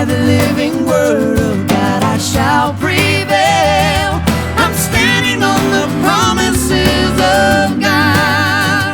the living word of God, I shall prevail. I'm standing on the promises of God.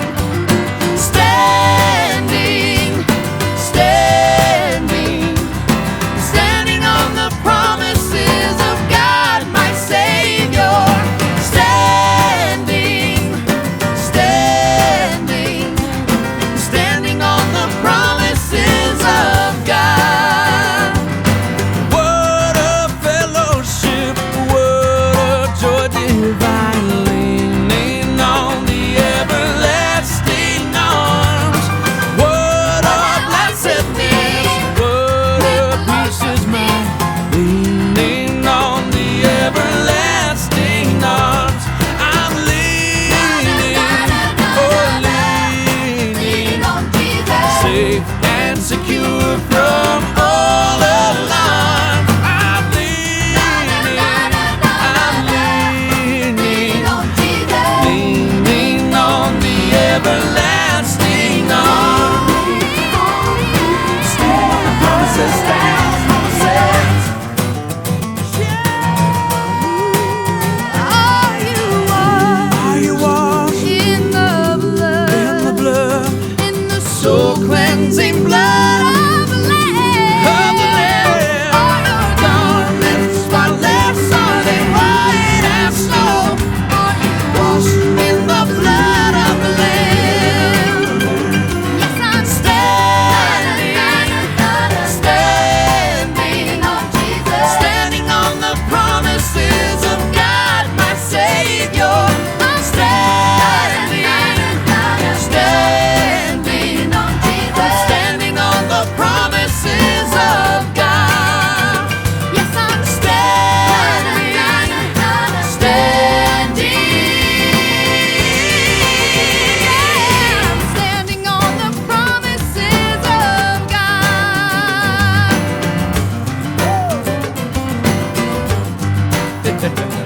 Standing, standing, standing on the promises of God, my Savior. Standing, standing, standing on the promises of God. Word of fellowship, word of joy divine, leaning on the everlasting arms. Word of blessedness, word of peace is mine, leaning on the everlasting arms. I'm leaning, oh leaning, safe and secure from all alarm. I'm leaning, leaning on the everlasting arm. Stand on the promises, stand on the promises. Are you washed In the blood, in the blood in the soul cleansing blood of the Lamb. of the Lamb? All your garments spotless, are they white as snow? Are you washed in the blood of the Lamb? Yes, I'm standing, standing on the promises of God, my Savior. I'm standing, standing, I'm standing on the promises of God. Yes, I'm standing, standing, I'm standing on the promises of God.